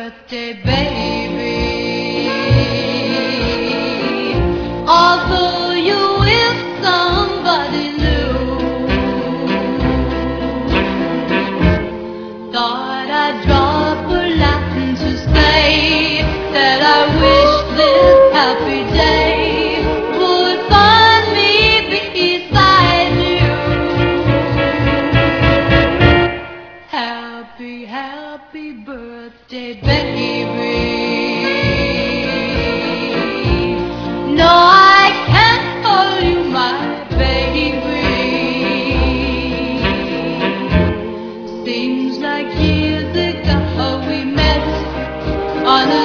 birthday, baby. Although you with somebody new, thought I'd drop a line to say that I wish this happy day would find me beside you. Happy, happy birthday, baby. No, I can't call you my baby. Seems like years ago we met on a